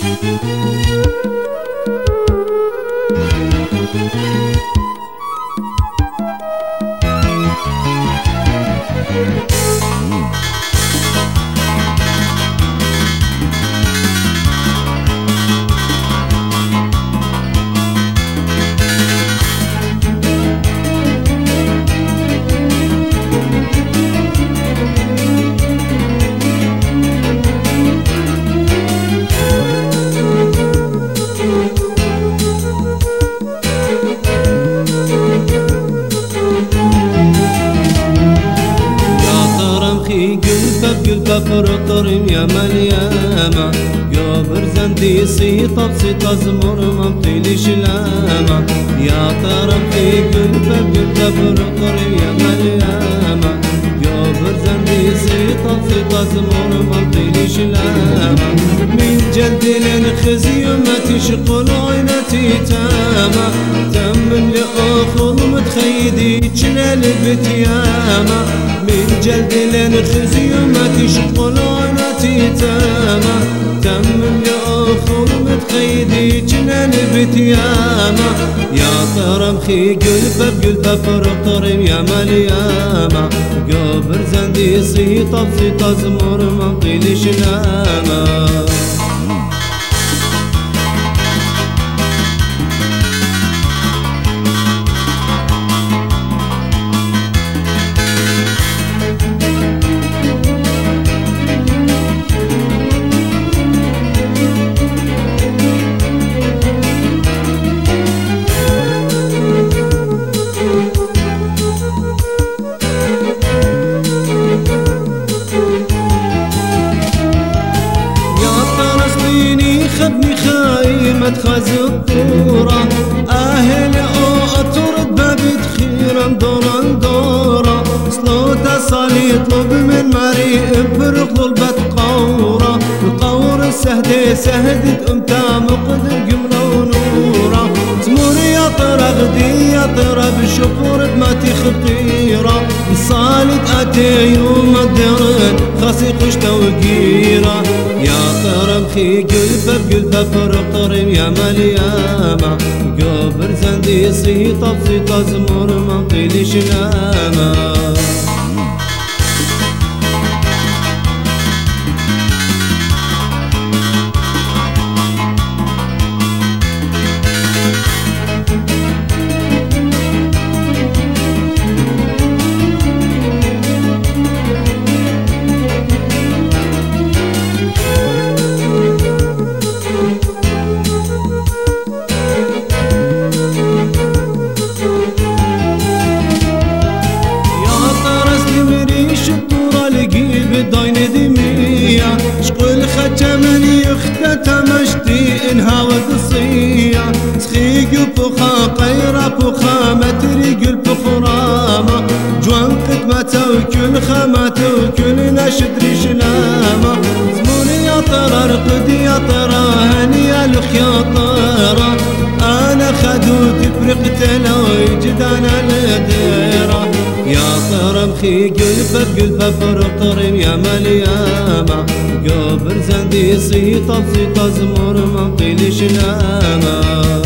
بفرطرم يا مليامة يا برزندي سيطة بسيطة زمر ممطيلي شلامة يا طرم في قلبك بفرطرم يا مليامة يا برزندي سيطة بسيطة زمر ممطيلي شلامة من جلدي لنخزي ما تشقل عينتي تامة تم لأخذ متخيدي تشلال بتيامة من جلد لنخزي ما تشقل عينتي تامة تم لأخر متخيدي جنان بتيامة يا طرم خي قلبه بقلبه فرق طرم يا مليامة قبر زندي صيطة بصيطة زمر منطيلي شنامة خبني خايمة خاز الطورة أهل أطرد بابي تخيرا دورا دورا صلوتا صالي يطلب من مريء برق ظلبة قورة القور السهدي سهدت أمتا مقدر قمرة ونورة زمور يا طرى غدي يا طرى بشكور بماتي خطيرة صالت أتي يوم الدرن خاصي قشتة وقيرة يا طرم خي قلبه بقلبه فرق طرم يا مليامة قبر زندي صيطة بصيطة زمور منطيلي شنامة بداين دمية شقول ختمني يختة مشتي انها ودصية سخيق بخا قيرة بخا متري قلب خرامة جوان قدمة وكل خامة وكل نشد رجلامة زموني يا طرى رقدي يا طرى هني يا الخياطرة انا خدوتي برقت لو يجد انا الديرة يا طرم خي قلبه بقلبه فرق طرم يا مليامة قبر زندي صيطة بصيطة زمر منطيلي شنامة